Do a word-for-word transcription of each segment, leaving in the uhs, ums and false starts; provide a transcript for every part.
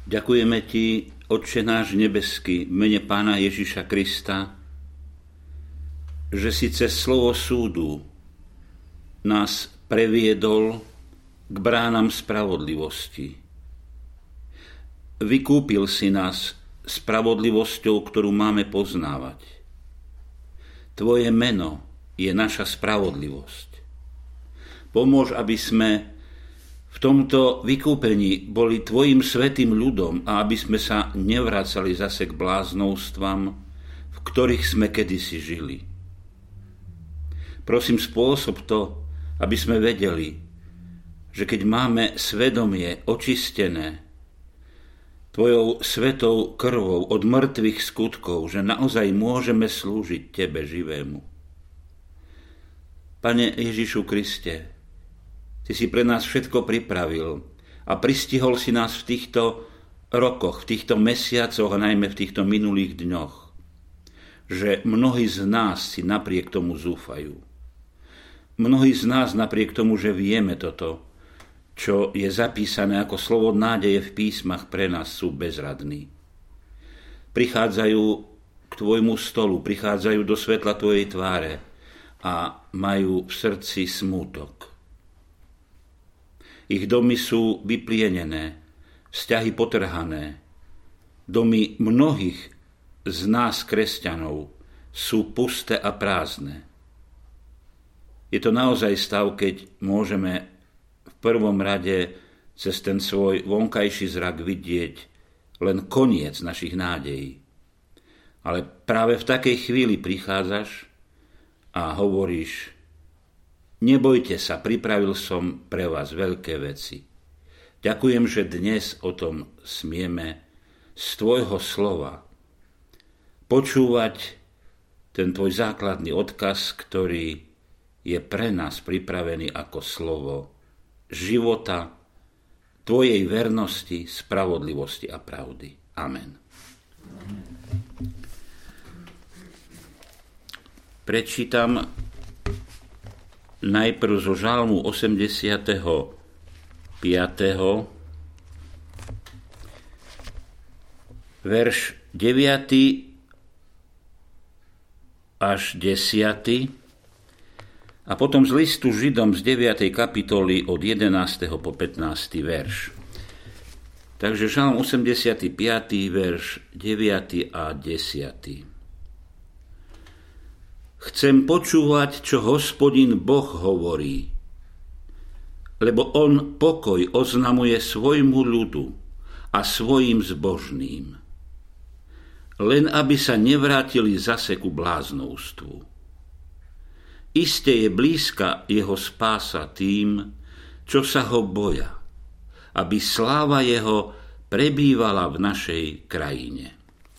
Ďakujeme Ti, Otče náš nebeský, v mene Pána Ježiša Krista, že si cez slovo súdu nás previedol k bránam spravodlivosti. Vykúpil si nás spravodlivosťou, ktorú máme poznávať. Tvoje meno je naša spravodlivosť. Pomôž, aby sme v tomto vykúpení boli Tvojim svätým ľudom a aby sme sa nevracali zase k bláznovstvám, v ktorých sme kedysi žili. Prosím, spôsob to, aby sme vedeli, že keď máme svedomie očistené Tvojou svetou krvou od mŕtvych skutkov, že naozaj môžeme slúžiť Tebe živému. Pane Ježišu Kriste, Ty si pre nás všetko pripravil a pristihol si nás v týchto rokoch, v týchto mesiacoch a najmä v týchto minulých dňoch, že mnohí z nás si napriek tomu zúfajú. Mnohí z nás napriek tomu, že vieme toto, čo je zapísané ako slovo nádeje v písmach, pre nás sú bezradní. Prichádzajú k Tvojmu stolu, prichádzajú do svetla Tvojej tváre a majú v srdci smútok. Ich domy sú vyplienené, vzťahy potrhané. Domy mnohých z nás, kresťanov, sú pusté a prázdne. Je to naozaj stav, keď môžeme v prvom rade cez ten svoj vonkajší zrak vidieť len koniec našich nádejí. Ale práve v takej chvíli prichádzaš a hovoríš: nebojte sa, pripravil som pre vás veľké veci. Ďakujem, že dnes o tom smieme z Tvojho slova počúvať ten Tvoj základný odkaz, ktorý je pre nás pripravený ako slovo života, Tvojej vernosti, spravodlivosti a pravdy. Amen. Prečítam najprv zo žalmu osemdesiateho piateho verš deviaty až desiaty a potom z listu Židom z deviatej kapitoly od jedenásteho po pätnásty verš. Takže žalm osemdesiaty piaty verš deviaty a desiaty. Chcem počúvať, čo Hospodin Boh hovorí, lebo on pokoj oznamuje svojmu ľudu a svojim zbožným, len aby sa nevrátili zase ku bláznovstvu. Iste je blízka jeho spása tým, čo sa ho boja, aby sláva jeho prebývala v našej krajine.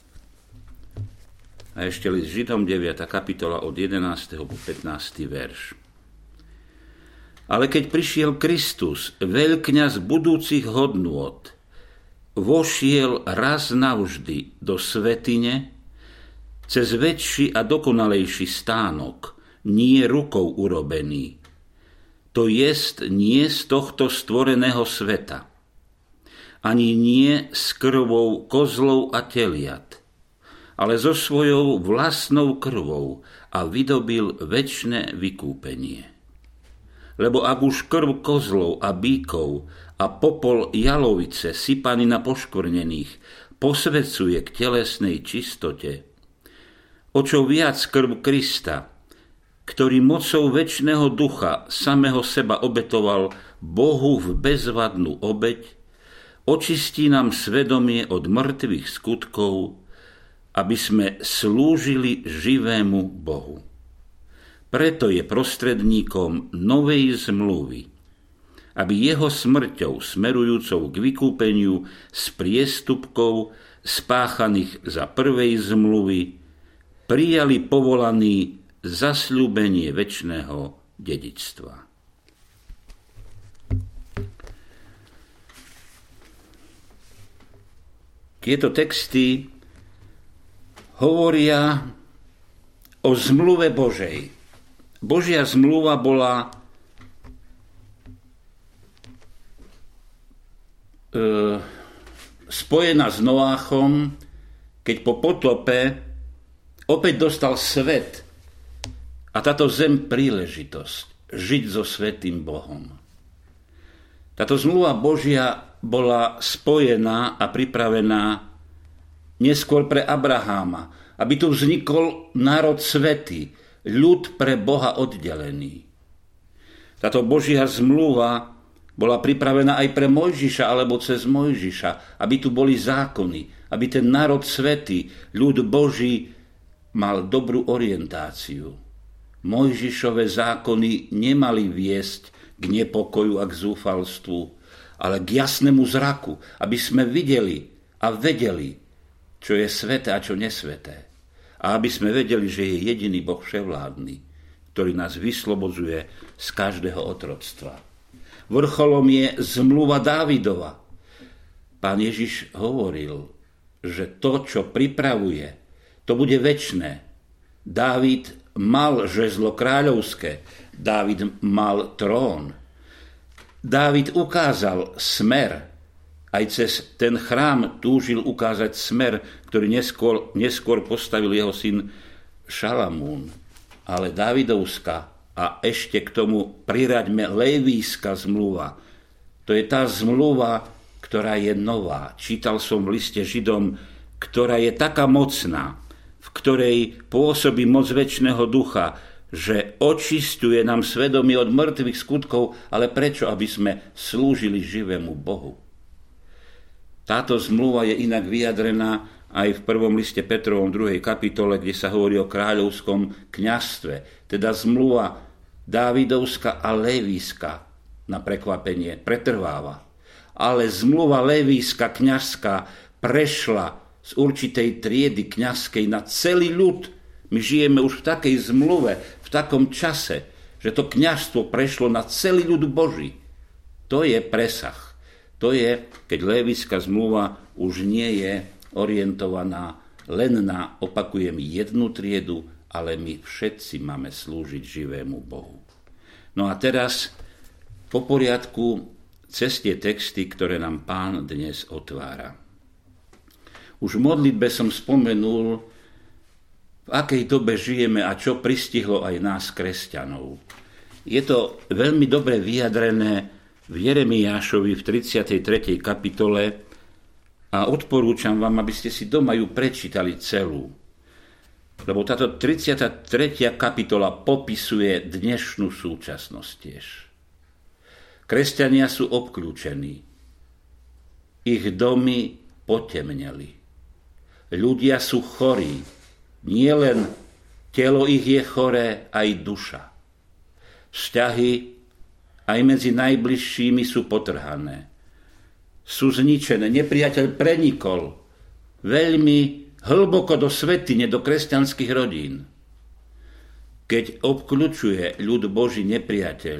A ešte list Židom deviata kapitola od jedenásteho po pätnásty verš. Ale keď prišiel Kristus, veľkňaz budúcich hodnôt, vošiel raz navždy do svätyne cez väčší a dokonalejší stánok, nie rukou urobený, to jest nie z tohto stvoreného sveta, ani nie s krvou kozlov a teliat, ale so svojou vlastnou krvou a vydobil večné vykúpenie. Lebo ak už krv kozlov a bíkov a popol jalovice sypaný na poškvrnených posvedzuje k telesnej čistote, o čo viac krv Krista, ktorý mocou večného ducha samého seba obetoval Bohu v bezvadnú obeť, očistí nám svedomie od mŕtvych skutkov, aby sme slúžili živému Bohu. Preto je prostredníkom novej zmluvy, aby jeho smrťou smerujúcou k vykúpeniu z priestupkov spáchaných za prvej zmluvy prijali povolaný zasľúbenie večného dedičstva. Tieto texty hovoria o zmluve Božej. Božia zmluva bola e, spojená s Noáchom, keď po potope opäť dostal svet a táto zem príležitosť žiť so svätým Bohom. Táto zmluva Božia bola spojená a pripravená neskôr pre Abraháma, aby tu vznikol národ svätý, ľud pre Boha oddelený. Táto Božia zmluva bola pripravená aj pre Mojžiša alebo cez Mojžiša, aby tu boli zákony, aby ten národ svätý, ľud Boží, mal dobrú orientáciu. Mojžišove zákony nemali viesť k nepokoju a k zúfalstvu, ale k jasnému zraku, aby sme videli a vedeli, čo je sväté a čo nesväté. A aby sme vedeli, že je jediný Boh vševládny, ktorý nás vyslobodzuje z každého otroctva. Vrcholom je zmluva Dávidova. Pán Ježiš hovoril, že to, čo pripravuje, to bude večné. Dávid mal žezlo kráľovské, Dávid mal trón. Dávid ukázal smer, aj cez ten chrám túžil ukázať smer, ktorý neskôr, neskôr postavil jeho syn Šalamún. Ale Dávidovská a ešte k tomu priraďme Lévíska zmluva. To je tá zmluva, ktorá je nová. Čítal som v liste Židom, ktorá je taká mocná, v ktorej pôsobí moc večného ducha, že očisťuje nám svedomie od mŕtvych skutkov, ale prečo? Aby sme slúžili živému Bohu. Táto zmluva je inak vyjadrená aj v prvom liste Petrovom druhej kapitole, kde sa hovorí o kráľovskom kňazstve. Teda zmluva Dávidovská a Lévíska, na prekvapenie, pretrváva. Ale zmluva Lévíska kňazská prešla z určitej triedy kňazskej na celý ľud. My žijeme už v takej zmluve, v takom čase, že to kňazstvo prešlo na celý ľud Boží. To je presah. To je, keď Lévická zmluva už nie je orientovaná len na, opakujem, jednu triedu, ale my všetci máme slúžiť živému Bohu. No a teraz po poriadku cez tie texty, ktoré nám Pán dnes otvára. Už v modlitbe som spomenul, v akej dobe žijeme a čo pristihlo aj nás, kresťanov. Je to veľmi dobre vyjadrené v Jeremiášovi v tridsiatej tretej kapitole a odporúčam vám, aby ste si doma ju prečítali celú. Lebo táto tridsiata tretia kapitola popisuje dnešnú súčasnosť tiež. Kresťania sú obklúčení. Ich domy potemneli. Ľudia sú chorí. Nie len telo ich je choré, aj duša. Vzťahy aj medzi najbližšími sú potrhané. Sú zničené. Nepriateľ prenikol veľmi hlboko do svätyne, do kresťanských rodín. Keď obkľučuje ľud Boží nepriateľ,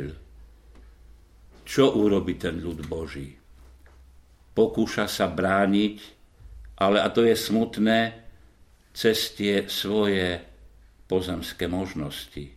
čo urobí ten ľud Boží? Pokúša sa brániť, ale, a to je smutné, cez tie svoje pozemské možnosti.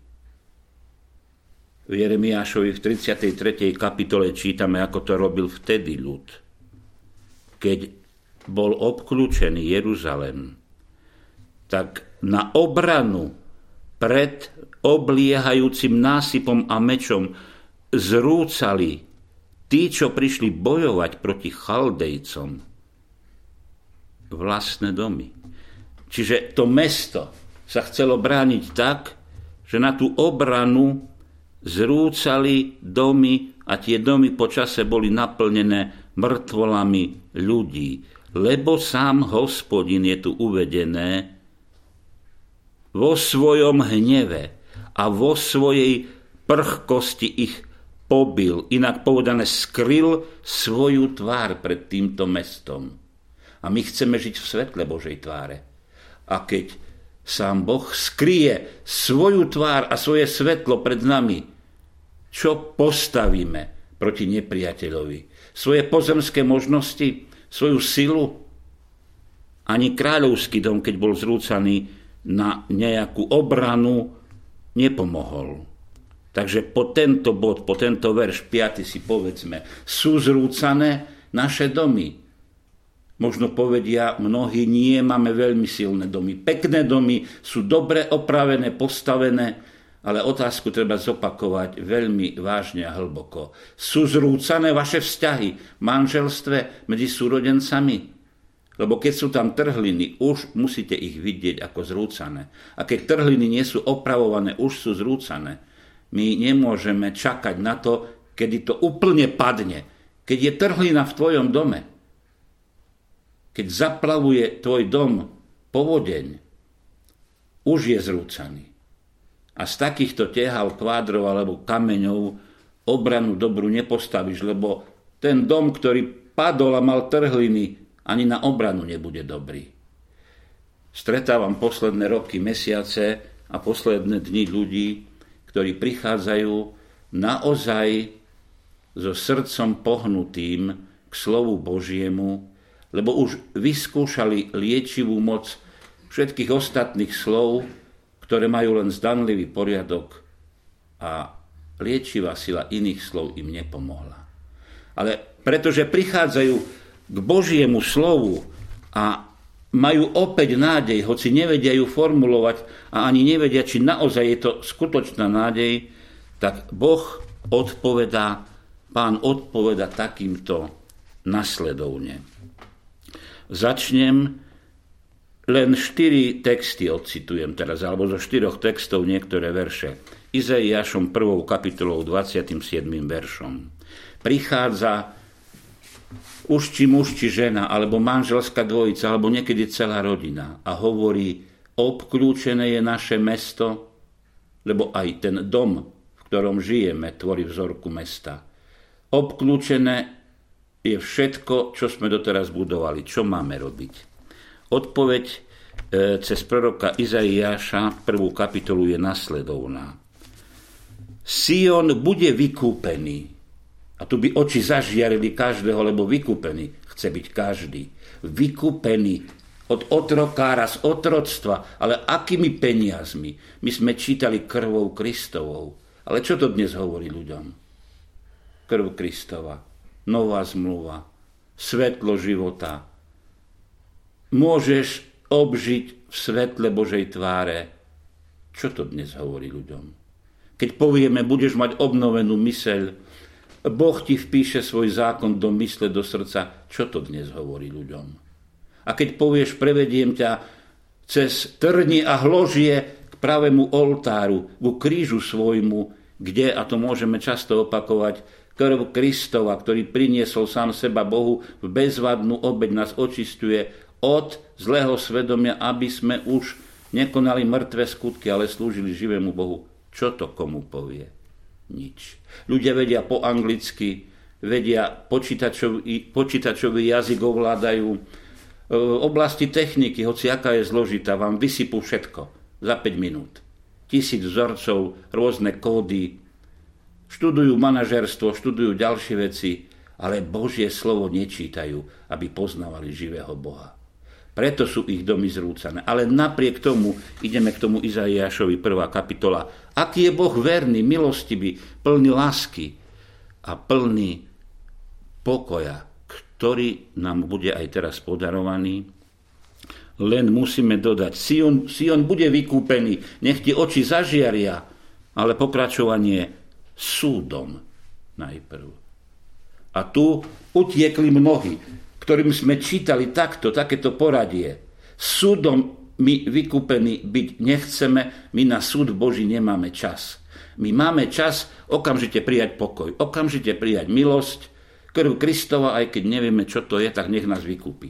V Jeremiášovi v tridsiatej tretej kapitole čítame, ako to robil vtedy ľud. Keď bol obklúčený Jeruzalém, tak na obranu pred obliehajúcim násypom a mečom zrúcali tí, čo prišli bojovať proti Chaldejcom, vlastné domy. Čiže to mesto sa chcelo brániť tak, že na tú obranu zrúcali domy a tie domy po čase boli naplnené mŕtvolami ľudí. Lebo sám Hospodin, je tu uvedené, vo svojom hneve a vo svojej prchkosti ich pobil, inak povedané skryl svoju tvár pred týmto mestom. A my chceme žiť v svetle Božej tváre. A keď sám Boh skryje svoju tvár a svoje svetlo pred nami, čo postavíme proti nepriateľovi? Svoje pozemské možnosti? Svoju silu? Ani kráľovský dom, keď bol zrúcaný na nejakú obranu, nepomohol. Takže po tento bod, po tento verš piaty si povedzme, sú zrúcané naše domy. Možno povedia mnohí, nie, máme veľmi silné domy. Pekné domy, sú dobre opravené, postavené, ale otázku treba zopakovať veľmi vážne a hlboko. Sú zrúcané vaše vzťahy v manželstve medzi súrodencami? Lebo keď sú tam trhliny, už musíte ich vidieť ako zrúcané. A keď trhliny nie sú opravované, už sú zrúcané. My nemôžeme čakať na to, kedy to úplne padne. Keď je trhlina v tvojom dome, keď zaplavuje tvoj dom povodeň, už je zrúcaný. A z takýchto tehál, kvádrov alebo kameňov obranu dobrú nepostavíš, lebo ten dom, ktorý padol a mal trhliny, ani na obranu nebude dobrý. Stretávam posledné roky, mesiace a posledné dni ľudí, ktorí prichádzajú naozaj so srdcom pohnutým k slovu Božiemu, lebo už vyskúšali liečivú moc všetkých ostatných slov, ktoré majú len zdanlivý poriadok, a liečivá sila iných slov im nepomohla. Ale pretože prichádzajú k Božiemu slovu a majú opäť nádej, hoci nevedia ju formulovať a ani nevedia, či naozaj je to skutočná nádej, tak Boh odpovedá, Pán odpovedá takýmto nasledovne. Začnem, len štyri texty odcitujem teraz, alebo zo štyroch textov niektoré verše. Izaiášom prvou kapitolou dvadsiatym siedmym veršom. Prichádza už či muž, či žena, alebo manželská dvojica, alebo niekedy celá rodina a hovorí, obklúčené je naše mesto, lebo aj ten dom, v ktorom žijeme, tvorí vzorku mesta. Obklúčené je všetko, čo sme doteraz budovali. Čo máme robiť? Odpoveď e, cez proroka Izaiáša, prvú kapitolu, je nasledovná. Sion bude vykúpený. A tu by oči zažiarili každého, lebo vykúpený chce byť každý. Vykúpený od otrokára, z otroctva, ale akými peniazmi? My sme čítali krvou Kristovou. Ale čo to dnes hovorí ľuďom? Krv Kristova, nová zmluva, svetlo života. Môžeš obžiť v svetle Božej tváre. Čo to dnes hovorí ľuďom? Keď povieme, budeš mať obnovenú myseľ, Boh ti vpíše svoj zákon do mysle, do srdca. Čo to dnes hovorí ľuďom? A keď povieš, prevediem ťa cez trni a hložie k pravému oltáru, ku krížu svojmu, kde, a to môžeme často opakovať, krv Kristova, ktorý priniesol sám seba Bohu, v bezvadnú obeť nás očisťuje od zlého svedomia, aby sme už nekonali mŕtve skutky, ale slúžili živému Bohu. Čo to komu povie? Nič. Ľudia vedia po anglicky, vedia počítačový, počítačový jazyk ovládajú. V oblasti techniky, hoci aká je zložitá, vám vysypú všetko za päť minút. Tisíc vzorcov, rôzne kódy. Študujú manažerstvo, študujú ďalšie veci, ale Božie slovo nečítajú, aby poznávali živého Boha. Preto sú ich domy zrúcané. Ale napriek tomu ideme k tomu Izaiášovi prvá kapitola. Aký je Boh verný, milostivý, plný lásky a plný pokoja, ktorý nám bude aj teraz podarovaný. Len musíme dodať, Sion, Sion bude vykúpený, nech ti oči zažiaria, ale pokračovanie súdom najprv. A tu utiekli mnohí, ktorým sme čítali takto, takéto poradie. Súdom my vykúpení byť nechceme, my na súd Boží nemáme čas. My máme čas okamžite prijať pokoj, okamžite prijať milosť, krv Kristova, aj keď nevieme, čo to je, tak nech nás vykúpi.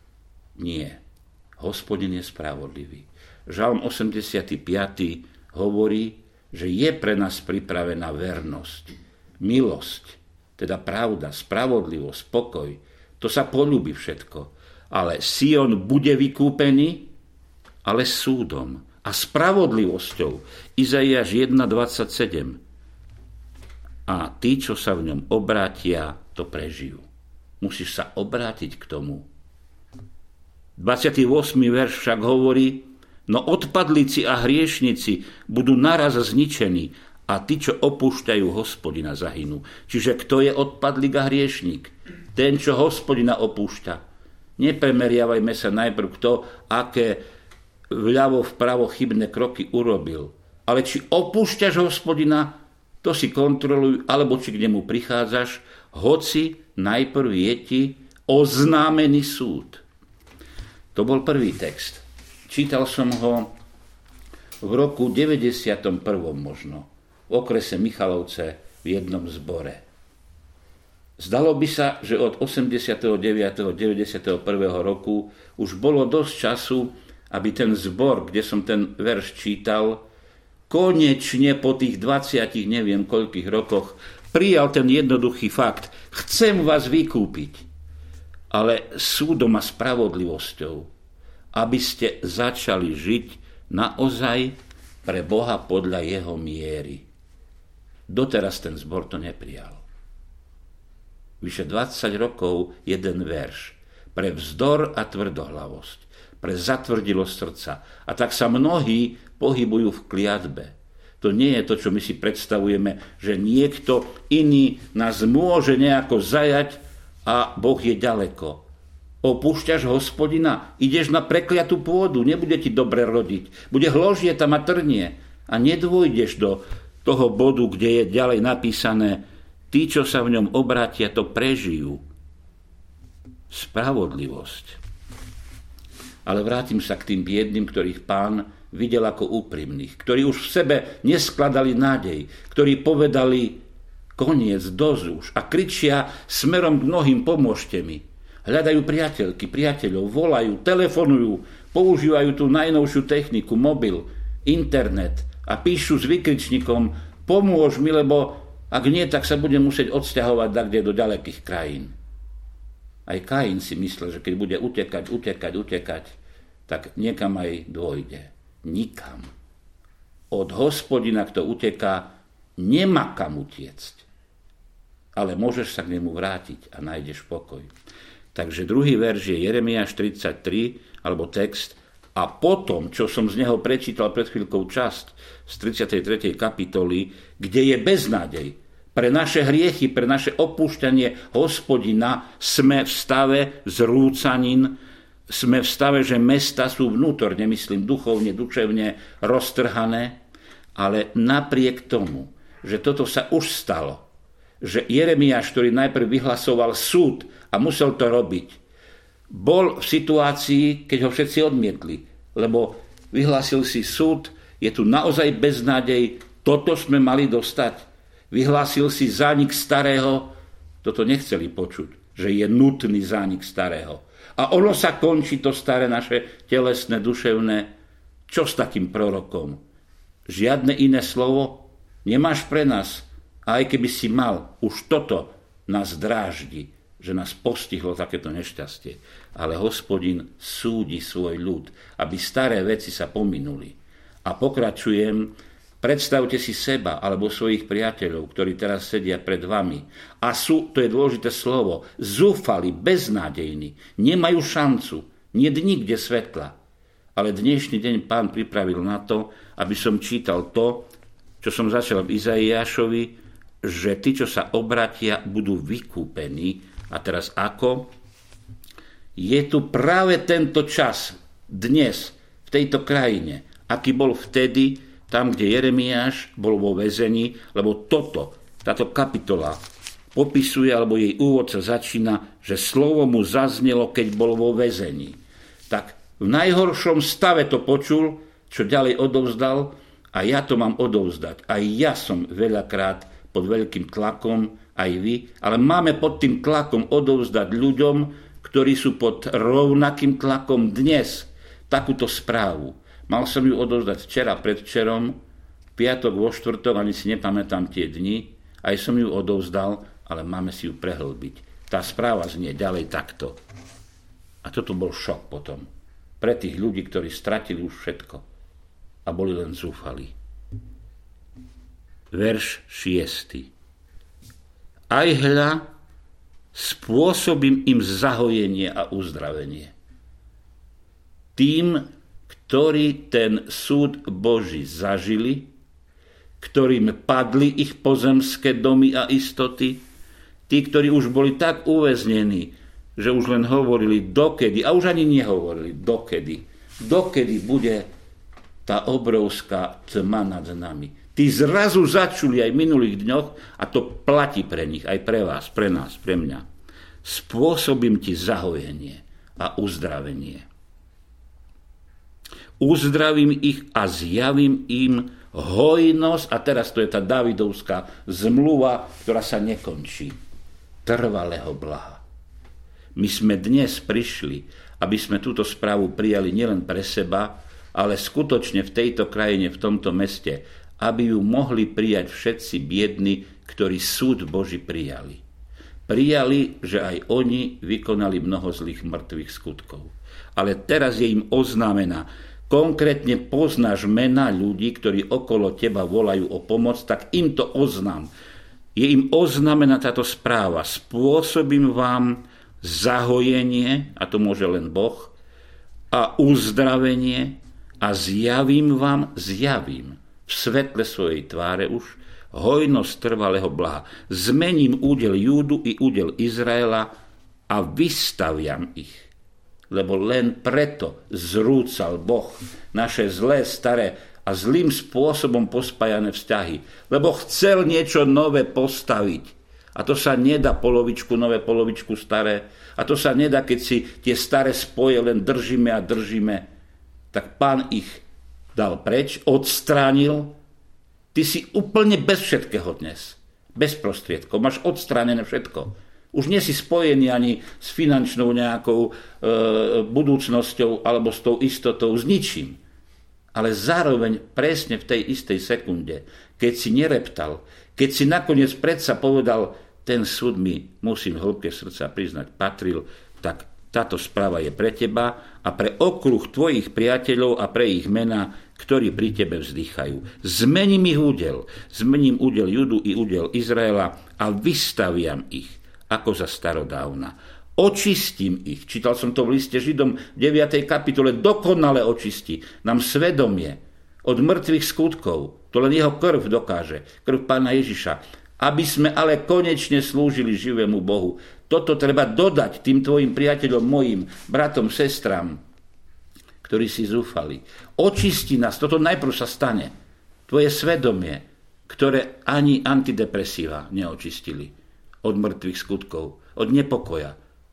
Nie. Hospodin je spravodlivý. Žalm osemdesiaty piaty hovorí, že je pre nás pripravená vernosť, milosť, teda pravda, spravodlivosť, pokoj. To sa poľúbi všetko. Ale Sion bude vykúpený, ale súdom a spravodlivosťou. Izaiáš jeden dvadsaťsedem. A tí, čo sa v ňom obrátia, to prežijú. Musíš sa obrátiť k tomu. dvadsiaty ôsmy verš však hovorí, no odpadlíci a hriešnici budú naraz zničení a tí, čo opúšťajú Hospodina, zahynú. Čiže kto je odpadlík a hriešnik? Ten, čo Hospodina opúšťa. Nepremeriavajme sa najprv kto, aké vľavo vpravo chybné kroky urobil. Ale či opúšťaš Hospodina, to si kontroluj, alebo či k nemu prichádzaš, hoci najprv je ti oznámený súd. To bol prvý text. Čítal som ho v roku deväťdesiatom prvom možno, v okrese Michalovce v jednom zbore. Zdalo by sa, že od osemdesiateho deviateho deväťdesiateho prvého roku už bolo dosť času, aby ten zbor, kde som ten verš čítal, konečne po tých dvadsiatich neviem koľkých rokoch prijal ten jednoduchý fakt. Chcem vás vykúpiť, ale súdom a spravodlivosťou, aby ste začali žiť naozaj pre Boha podľa jeho miery. Doteraz ten zbor to neprijal. Vyše dvadsať rokov jeden verš. Pre vzdor a tvrdohlavosť. Pre zatvrdilosť srdca. A tak sa mnohí pohybujú v kliatbe. To nie je to, čo my si predstavujeme, že niekto iný nás môže nejako zajať a Boh je ďaleko. Opúšťaš Hospodina, ideš na prekliatú pôdu, nebude ti dobre rodiť. Bude hložie tam a trnie. A nedôjdeš do toho bodu, kde je ďalej napísané: tí, čo sa v ňom obrátia, to prežijú. Spravodlivosť. Ale vrátim sa k tým biedným, ktorých Pán videl ako úprimných, ktorí už v sebe neskladali nádej, ktorí povedali koniec, dosť už a kričia smerom k mnohým: pomôžte mi. Hľadajú priateľky, priateľov, volajú, telefonujú, používajú tú najnovšiu techniku, mobil, internet a píšu s vykričníkom: pomôž mi, lebo ak nie, tak sa budem musieť odsťahovať dakde do ďalekých krajín. Aj Kain si myslel, že keď bude utekať, utekať, utekať, tak niekam aj dôjde. Nikam. Od Hospodina, kto uteká, nemá kam utiecť. Ale môžeš sa k nemu vrátiť a nájdeš pokoj. Takže druhý verš je Jeremiáš tridsaťtri, alebo text: a potom, čo som z neho prečítal pred chvíľkou časť z tridsiatej tretej kapitoly, kde je beznádej pre naše hriechy, pre naše opúšťanie Hospodina, sme v stave zrúcanin, sme v stave, že mesta sú vnútorne, myslím duchovne, duševne roztrhané, ale napriek tomu, že toto sa už stalo, že Jeremiáš, ktorý najprv vyhlasoval súd a musel to robiť, bol v situácii, keď ho všetci odmietli, lebo vyhlásil si súd, je tu naozaj beznádej, toto sme mali dostať. Vyhlásil si zánik starého, toto nechceli počuť, že je nutný zánik starého. A ono sa končí, to staré naše telesné, duševné. Čo s takým prorokom? Žiadne iné slovo nemáš pre nás. A aj keby si mal, už toto nás dráždi, že nás postihlo takéto nešťastie. Ale Hospodin súdi svoj ľud, aby staré veci sa pominuli. A pokračujem: predstavte si seba alebo svojich priateľov, ktorí teraz sedia pred vami a sú, to je dôležité slovo, zúfali, beznádejní, nemajú šancu, nie je nikde svetla. Ale dnešný deň Pán pripravil na to, aby som čítal to, čo som začal v Izaiášovi, že tí, čo sa obratia, budú vykúpení. A teraz ako? Je tu práve tento čas, dnes, v tejto krajine, aký bol vtedy, tam, kde Jeremiáš bol vo väzení, lebo toto, táto kapitola popisuje, alebo jej úvod sa začína, že slovo mu zaznelo, keď bol vo väzení. Tak v najhoršom stave to počul, čo ďalej odovzdal, a ja to mám odovzdať. Aj ja som veľakrát pod veľkým tlakom, aj vy, ale máme pod tým tlakom odovzdať ľuďom, ktorí sú pod rovnakým tlakom dnes, takúto správu. Mal som ju odovzdať včera, predvčerom, piatok, vo štvrtok, ani si nepamätám tie dni, aj som ju odovzdal, ale máme si ju prehlbiť. Tá správa znie ďalej takto. A toto bol šok potom. Pre tých ľudí, ktorí stratili už všetko a boli len zúfali. Verš šiesty. Aj hľa, spôsobím im zahojenie a uzdravenie. Tým, ktorí ten súd Boží zažili, ktorým padli ich pozemské domy a istoty, tí, ktorí už boli tak uväznení, že už len hovorili dokedy, a už ani nehovorili dokedy, dokedy bude tá obrovská tma nad nami. Tí zrazu začuli aj v minulých dňoch a to platí pre nich, aj pre vás, pre nás, pre mňa. Spôsobím ti zahojenie a uzdravenie. Uzdravím ich a zjavím im hojnosť, a teraz to je tá Dávidovská zmluva, ktorá sa nekončí, trvalého blaha. My sme dnes prišli, aby sme túto správu prijali nielen pre seba, ale skutočne v tejto krajine, v tomto meste, aby ju mohli prijať všetci biedni, ktorí súd Boží prijali. Prijali, že aj oni vykonali mnoho zlých mŕtvych skutkov. Ale teraz je im oznámená. Konkrétne poznáš mená ľudí, ktorí okolo teba volajú o pomoc, tak im to oznám. Je im oznámená táto správa. Spôsobím vám zahojenie, a to môže len Boh, a uzdravenie a zjavím vám, zjavím v svetle svojej tváre už hojnosť trvalého blaha. Zmením údel Júdu i údel Izraela a vystaviam ich. Lebo len preto zrúcal Boh naše zlé, staré a zlým spôsobom pospájané vzťahy. Lebo chcel niečo nové postaviť. A to sa nedá polovičku nové, polovičku staré. A to sa nedá, keď si tie staré spoje len držíme a držíme. Tak Pán ich dal preč, odstránil. Ty si úplne bez všetkého dnes. Bez prostriedkov. Máš odstránené všetko. Už nie si spojený ani s finančnou nejakou e, budúcnosťou alebo s tou istotou, s ničím. Ale zároveň presne v tej istej sekunde, keď si nereptal, keď si nakoniec predsa povedal, ten súd mi, musím v hĺbke srdca priznať, patril, tak táto správa je pre teba a pre okruh tvojich priateľov a pre ich mená, ktorí pri tebe vzdychajú. Zmením ich údel, zmením údel Judu i údel Izraela a vystaviam ich, ako za starodávna. Očistím ich. Čítal som to v liste Židom v deviatej kapitole. Dokonale očistí nám svedomie od mŕtvych skutkov. To len jeho krv dokáže. Krv Pána Ježiša. Aby sme ale konečne slúžili živému Bohu. Toto treba dodať tým tvojim priateľom, mojim bratom, sestram, ktorí si zúfali. Očistí nás. Toto najprv sa stane. Tvoje svedomie, ktoré ani antidepresíva neočistili. Od mŕtvych skutkov, od nepokoja,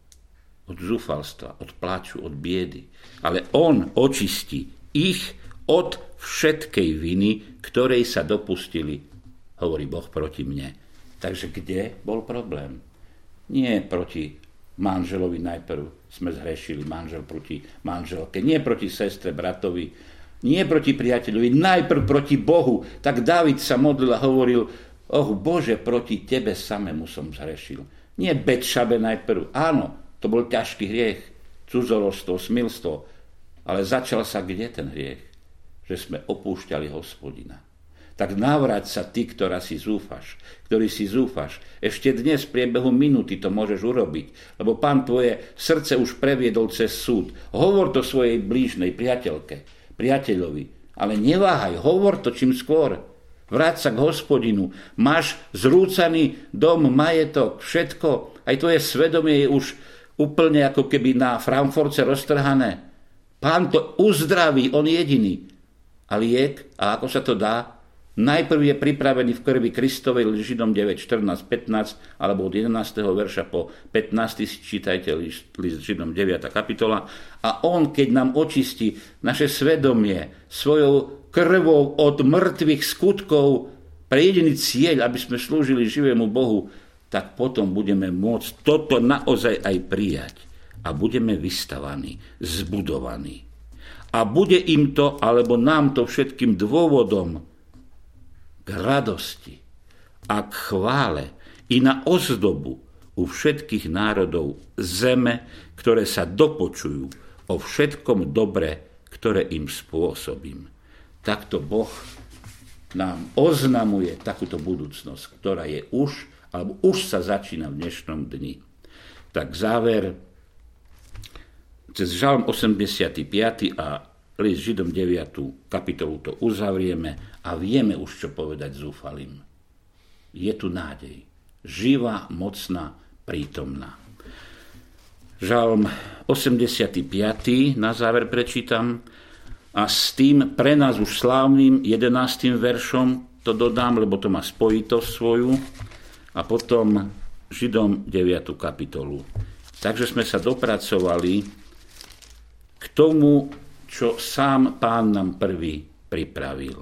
od zúfalstva, od pláču, od biedy. Ale on očistí ich od všetkej viny, ktorej sa dopustili, hovorí Boh proti mne. Takže kde bol problém? Nie proti manželovi najprv sme zhrešili, manžel proti manželke, nie proti sestre, bratovi, nie proti priateľovi, najprv proti Bohu. Tak Dávid sa modlil a hovoril, oh Bože, proti tebe samému som zhrešil. Nie Betšabe najprv. Áno, to bol ťažký hriech, cudzoložstvo, smilstvo. Ale začal sa kde ten hriech? Že sme opúšťali Hospodina. Tak navráť sa ty, ktorá si zúfaš, ktorý si zúfaš. Ešte dnes v priebehu minúty to môžeš urobiť, lebo Pán tvoje srdce už previedol cez súd. Hovor to svojej blížnej priateľke, priateľovi, ale neváhaj, hovor to čím skôr. Vráť sa k Hospodinu. Máš zrúcaný dom, majetok, všetko. Aj tvoje svedomie je už úplne ako keby na Frankfurtce roztrhané. Pán to uzdraví, on jediný. A liek, a ako sa to dá? Najprv je pripravený v krvi Kristovej, Židom deväť, štrnásť, pätnásť, alebo od jedenásteho verša po pätnásty si čítajte list, list Židom deviata kapitola. A on, keď nám očistí naše svedomie svojou krvou od mŕtvych skutkov pre jediný cieľ, aby sme slúžili živému Bohu, tak potom budeme môcť toto naozaj aj prijať. A budeme vystavaní, zbudovaní. A bude im to, alebo nám to všetkým dôvodom k radosti a k chvále i na ozdobu u všetkých národov zeme, ktoré sa dopočujú o všetkom dobre, ktoré im spôsobím. Takto Boh nám oznamuje takúto budúcnosť, ktorá je už, alebo už sa začína v dnešnom dni. Tak záver, cez Žalm osemdesiatpäť a list Židom deviatu kapitolu to uzavrieme a vieme už, čo povedať zúfalým. Je tu nádej. Živá, mocná, prítomná. Žalm osemdesiaty piaty na záver prečítam a s tým pre nás už slávnym jedenástym veršom to dodám, lebo to má spojitosť svoju, a potom Židom deviatu kapitolu. Takže sme sa dopracovali k tomu, čo sám Pán nám prvý pripravil.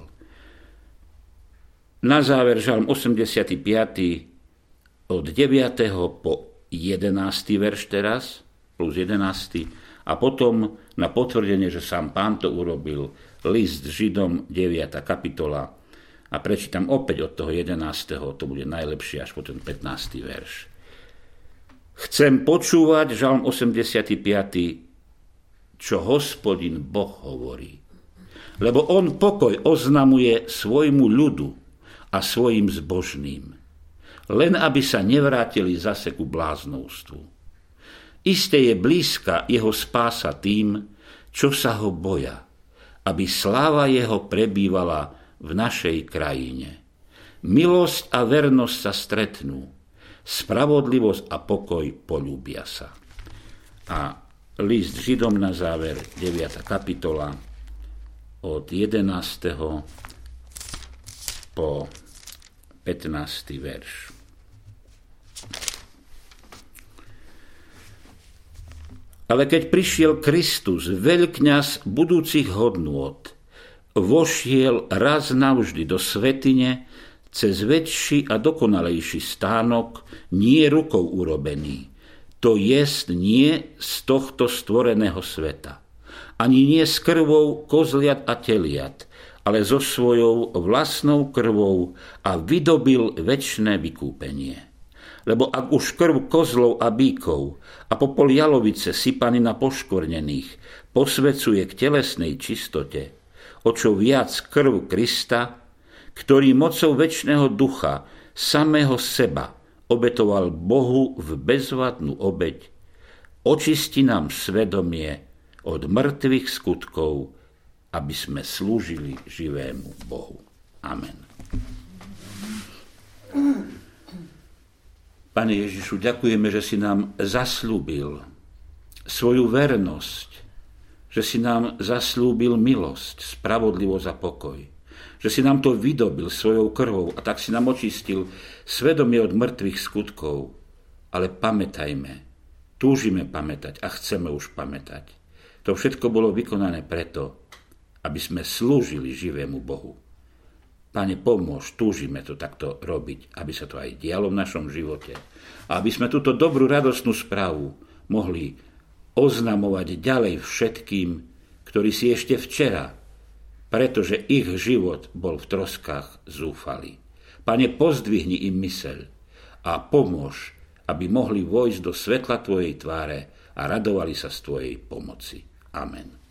Na záver Žalm osemdesiaty piaty od deviateho po jedenásty verš teraz, plus jedenásty, a potom na potvrdenie, že sám Pán to urobil, list Židom deviata kapitola, a prečítam opäť od toho jedenásteho, to bude najlepšie až po ten pätnásty verš. Chcem počúvať, Žalm osemdesiaty piaty, čo Hospodin Boh hovorí. Lebo on pokoj oznamuje svojmu ľudu a svojim zbožným, len aby sa nevrátili zase ku bláznovstvu. Isté je blízka jeho spása tým, čo sa ho boja, aby sláva jeho prebývala v našej krajine. Milosť a vernosť sa stretnú, spravodlivosť a pokoj poľúbia sa. A list Židom na záver, deviata kapitola, od jedenásteho po pätnásty verš. Ale keď prišiel Kristus, veľkňaz budúcich hodnôt, vošiel raz navždy do svätyne cez väčší a dokonalejší stánok, nie rukou urobený, to jest nie z tohto stvoreného sveta, ani nie s krvou kozliat a teliat, ale so svojou vlastnou krvou a vydobil večné vykúpenie. Lebo ak už krv kozlov a bíkov a popol jalovice sypaný na poškvrnených posvecuje k telesnej čistote, o čo viac krv Krista, ktorý mocou večného ducha samého seba obetoval Bohu v bezvadnú obeť, očisti nám svedomie od mŕtvych skutkov, aby sme slúžili živému Bohu. Amen. Pane Ježišu, ďakujeme, že si nám zasľúbil svoju vernosť, že si nám zaslúbil milosť, spravodlivosť a pokoj, že si nám to vydobil svojou krvou a tak si nám očistil svedomie od mŕtvych skutkov. Ale pamätajme, túžime pamätať a chceme už pamätať. To všetko bolo vykonané preto, aby sme slúžili živému Bohu. Pane, pomôž, túžime to takto robiť, aby sa to aj dialo v našom živote. A aby sme túto dobrú, radostnú správu mohli oznamovať ďalej všetkým, ktorí si ešte včera, pretože ich život bol v troskách, zúfali. Pane, pozdvihni im myseľ a pomôž, aby mohli vojsť do svetla Tvojej tváre a radovali sa z Tvojej pomoci. Amen.